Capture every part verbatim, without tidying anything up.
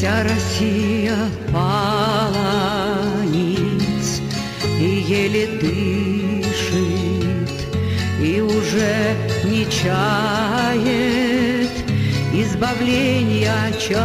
Вся Россия пала ниц и еле дышит, и уже не чает избавления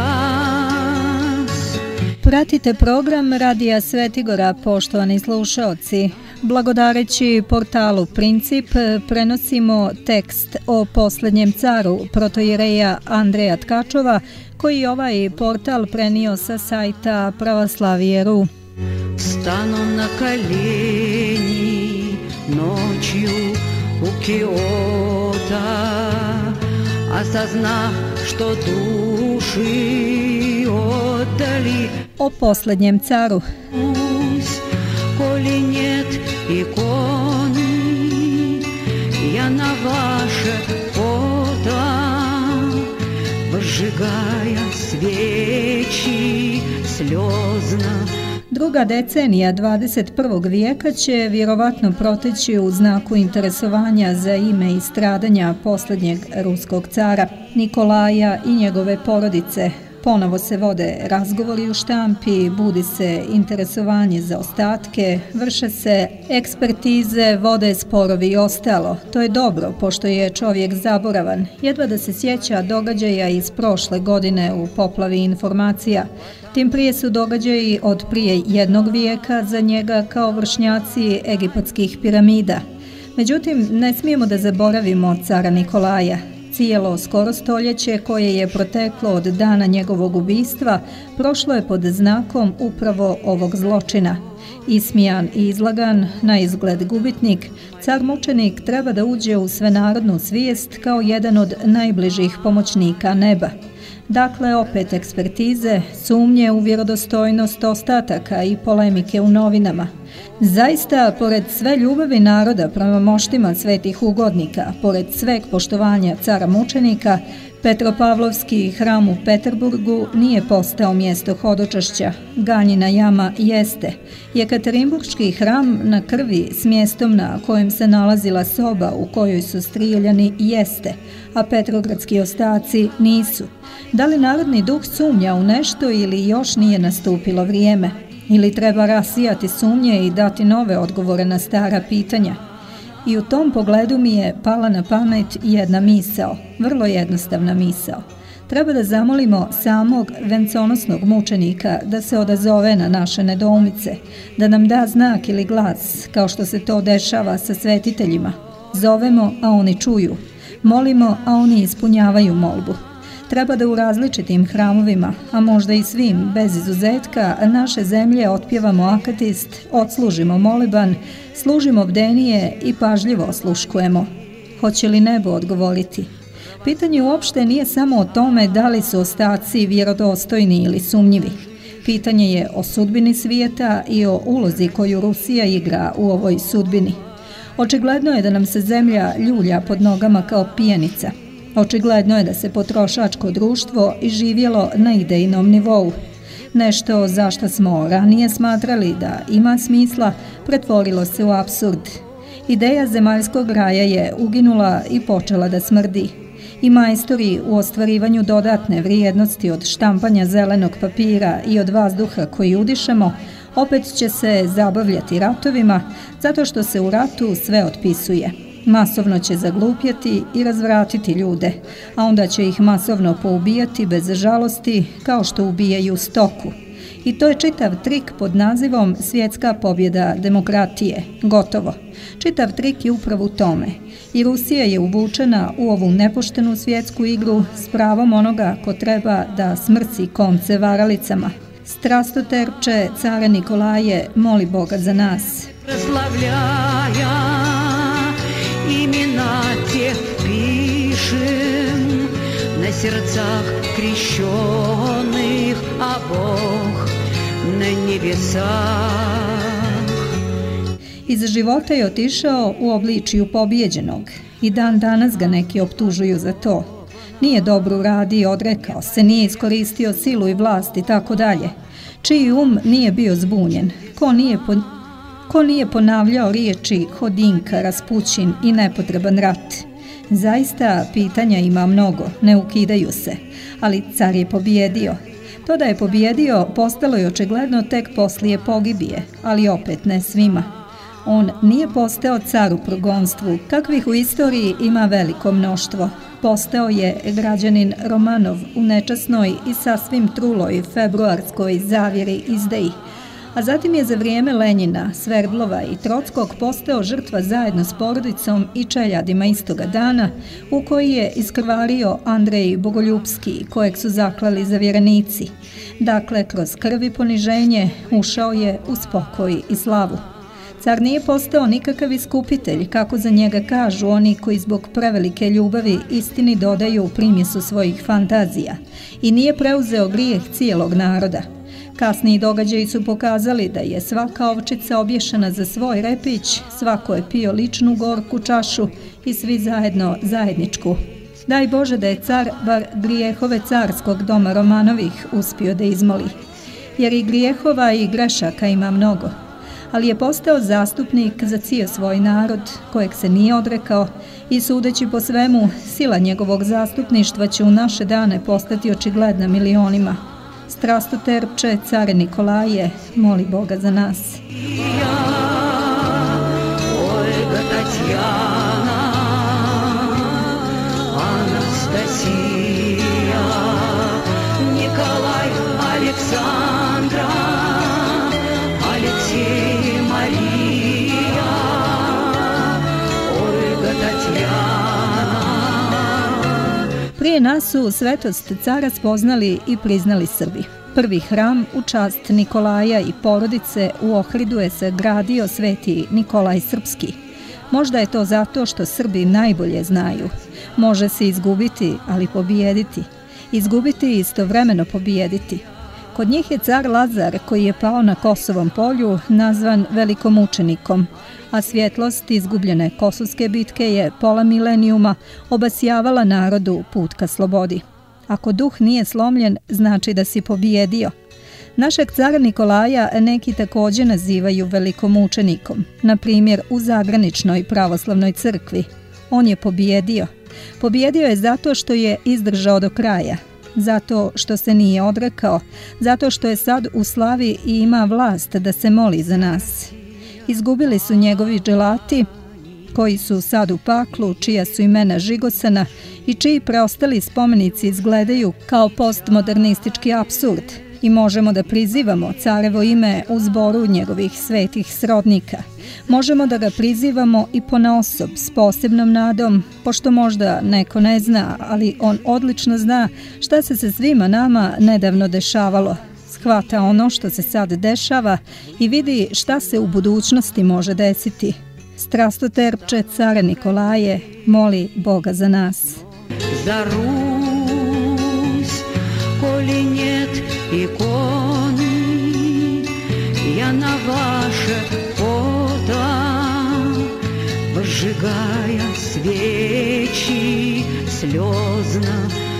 час. Pratite program Radija Svetigora, poštovani slušaoci. Blagodareći portalu Princip prenosimo tekst o posljednjem caru protoijereja Andreja Tkačova, koji ovaj portal prenio sa sajta Pravoslavije точка ру. Стану на колени ночью у Киота, осознав, что души отдали. O posljednjem caru. Коли нет иконы, я на ваше фото, возжигая свечи слезно. Druga decenija dvadeset prvog vijeka će vjerovatno proteći u znaku interesovanja za ime i stradanja posljednjeg ruskog cara Nikolaja i njegove porodice. Ponovo se vode razgovori u štampi, budi se interesovanje za ostatke, vrše se ekspertize, vode sporovi i ostalo. To je dobro, pošto je čovjek zaboravan, jedva da se sjeća događaja iz prošle godine u poplavi informacija. Tim prije su događaji od prije jednog vijeka za njega kao vršnjaci egipatskih piramida. Međutim, ne smijemo da zaboravimo cara Nikolaja. Cijelo skoro stoljeće koje je proteklo od dana njegovog ubistva prošlo je pod znakom upravo ovog zločina. Ismijan i izlagan, na izgled gubitnik, car mučenik treba da uđe u svenarodnu svijest kao jedan od najbližih pomoćnika neba. Dakle, opet ekspertize, sumnje u vjerodostojnost ostataka i polemike u novinama. Zaista, pored sve ljubavi naroda prema moštima svetih ugodnika, pored sveg poštovanja cara mučenika, Petropavlovski hram u Peterburgu nije postao mjesto hodočašća. Ganjina jama jeste. Jekaterinburški hram na krvi s mjestom na kojem se nalazila soba u kojoj su strijeljani jeste, a petrogradski ostaci nisu. Da li narodni duh sumnja u nešto ili još nije nastupilo vrijeme? Ili treba rasijati sumnje i dati nove odgovore na stara pitanja? I u tom pogledu mi je pala na pamet jedna misao, vrlo jednostavna misao. Treba da zamolimo samog venconosnog mučenika da se odazove na naše nedoumice, da nam da znak ili glas, kao što se to dešava sa svetiteljima. Zovemo, a oni čuju. Molimo, a oni ispunjavaju molbu. Treba da u različitim hramovima, a možda i svim, bez izuzetka, naše zemlje otpjevamo akatist, odslužimo moliban, služimo bdenije i pažljivo osluškujemo. Hoće li nebo odgovoriti? Pitanje uopšte nije samo o tome da li su ostaci vjerodostojni ili sumnjivi. Pitanje je o sudbini svijeta i o ulozi koju Rusija igra u ovoj sudbini. Očigledno je da nam se zemlja ljulja pod nogama kao pijenica. Očigledno je da se potrošačko društvo živjelo na idejnom nivou. Nešto za što smo ranije smatrali da ima smisla pretvorilo se u apsurd. Ideja zemaljskog raja je uginula i počela da smrdi. I majstori u ostvarivanju dodatne vrijednosti od štampanja zelenog papira i od vazduha koji udišemo opet će se zabavljati ratovima zato što se u ratu sve otpisuje. Masovno će zaglupjeti i razvratiti ljude, a onda će ih masovno poubijati bez žalosti kao što ubijaju stoku. I to je čitav trik pod nazivom svjetska pobjeda demokratije. Gotovo. Čitav trik je upravo u tome. I Rusija je uvučena u ovu nepoštenu svjetsku igru s pravom onoga ko treba da smrsi konce varalicama. Strastoterče, care Nikolaje, moli Boga za nas. Имена тех пишем на сердцах крещенных, а Бог на небесах. Iz života je otišao u obličiju pobjeđenog i dan danas ga neki optužuju za to. Nije dobro uradio, odrekao se, nije iskoristio silu i vlast i tako dalje. Čiji um nije bio zbunjen, ko nije po Ko nije ponavljao riječi Hodinka, Raspućin i nepotreban rat? Zaista, pitanja ima mnogo, ne ukidaju se, ali car je pobjedio. To da je pobjedio postalo je očigledno tek poslije pogibije, ali opet ne svima. On nije postao car u progonstvu, kakvih u istoriji ima veliko mnoštvo. Postao je građanin Romanov u nečasnoj i sasvim truloj februarskoj zavjeri izdaji, a zatim je za vrijeme Lenjina, Sverdlova i Trockog postao žrtva zajedno s porodicom i čeljadima istoga dana, u koji je iskrvario Andrej Bogoljubski, kojeg su zaklali zavjerenici. Dakle, kroz krv i poniženje ušao je u spokoj i slavu. Car nije postao nikakav iskupitelj, kako za njega kažu oni koji zbog prevelike ljubavi istini dodaju primjesu svojih fantazija, i nije preuzeo grijeh cijelog naroda. Kasniji događaji su pokazali da je svaka ovčica obješena za svoj repić, svako je pio ličnu gorku čašu i svi zajedno zajedničku. Daj Bože da je car bar grijehove carskog doma Romanovih uspio da izmoli, jer i grijehova i grešaka ima mnogo. Ali je postao zastupnik za cijel svoj narod, kojeg se nije odrekao, i sudeći po svemu, sila njegovog zastupništva će u naše dane postati očigledna milionima. Strastoterpče, care Nikolaje, moli Boga za nas. Ольга, Татьяна, Анастасия, Николай, Александра, Алексей, Мария, Ольга, Татьяna. Prije nas su svetost cara spoznali i priznali Srbi. Prvi hram u čast Nikolaja i porodice u Ohridu je se gradio sveti Nikolaj Srpski. Možda je to zato što Srbi najbolje znaju. Može se izgubiti, ali pobijediti. Izgubiti i istovremeno pobijediti. Kod njih je car Lazar, koji je pao na Kosovom polju, nazvan velikomučenikom, a svjetlost izgubljene kosovske bitke je pola milenijuma obasjavala narodu put ka slobodi. Ako duh nije slomljen, znači da si pobijedio. Našeg cara Nikolaja neki također nazivaju velikomučenikom, na primjer u zagraničnoj pravoslavnoj crkvi. On je pobijedio. Pobijedio je zato što je izdržao do kraja, zato što se nije odrekao, zato što je sad u slavi i ima vlast da se moli za nas. Izgubili su njegovi dželati, koji su sad u paklu, čija su imena žigosana i čiji preostali spomenici izgledaju kao postmodernistički apsurd, i možemo da prizivamo carevo ime u zboru njegovih svetih srodnika. Možemo da ga prizivamo i ponaosob s posebnom nadom, pošto možda neko ne zna, ali on odlično zna šta se sa svima nama nedavno dešavalo. Shvata ono što se sad dešava i vidi šta se u budućnosti može desiti. Strastoterpče, care Nikolaje, moli Boga za nas. За Русь, коли нет иконы, я на ваше фото, возжигая свечи, слезно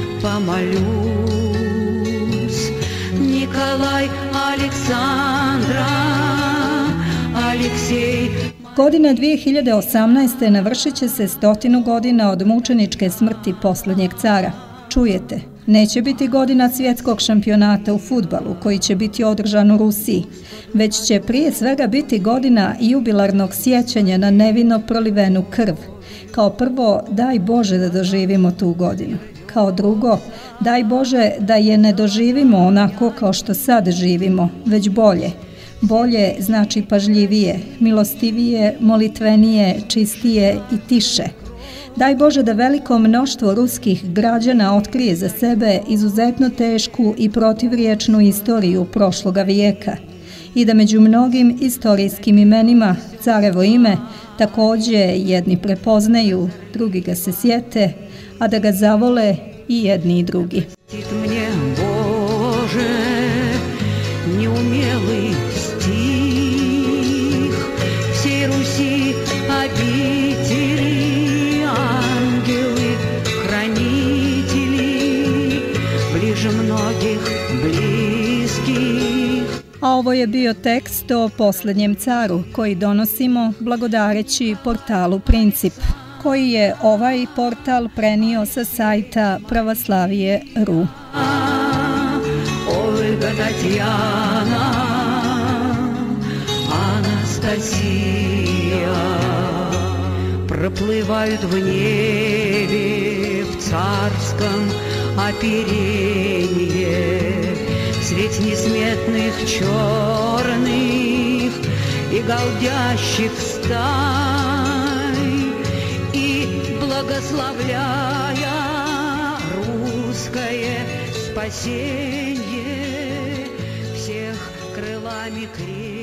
помолюсь. Николай, Александра, Алексей. Godine dvije hiljade osamnaeste. navršit će se stotinu godina od mučeničke smrti posljednjeg cara. Čujete, neće biti godina svjetskog šampionata u fudbalu koji će biti održan u Rusiji, već će prije svega biti godina jubilarnog sjećanja na nevino prolivenu krv. Kao prvo, daj Bože da doživimo tu godinu. Kao drugo, daj Bože da je ne doživimo onako kao što sad živimo, već bolje. Bolje znači pažljivije, milostivije, molitvenije, čistije i tiše. Daj Bože da veliko mnoštvo ruskih građana otkrije za sebe izuzetno tešku i protivriječnu istoriju prošloga vijeka i da među mnogim istorijskim imenima carevo ime također jedni prepoznaju, drugi ga se sjete, a da ga zavole i jedni i drugi. A ovo je bio tekst o posljednjem caru koji donosimo blagodareći portalu Princip, koji je ovaj portal prenio sa sajta pravoslavije tačka ru. Татьяна, Анастасия проплывают в небе в царском оперенье средь несметных черных и галдящих стай, и благословляя русское спасенье всех крылами крепких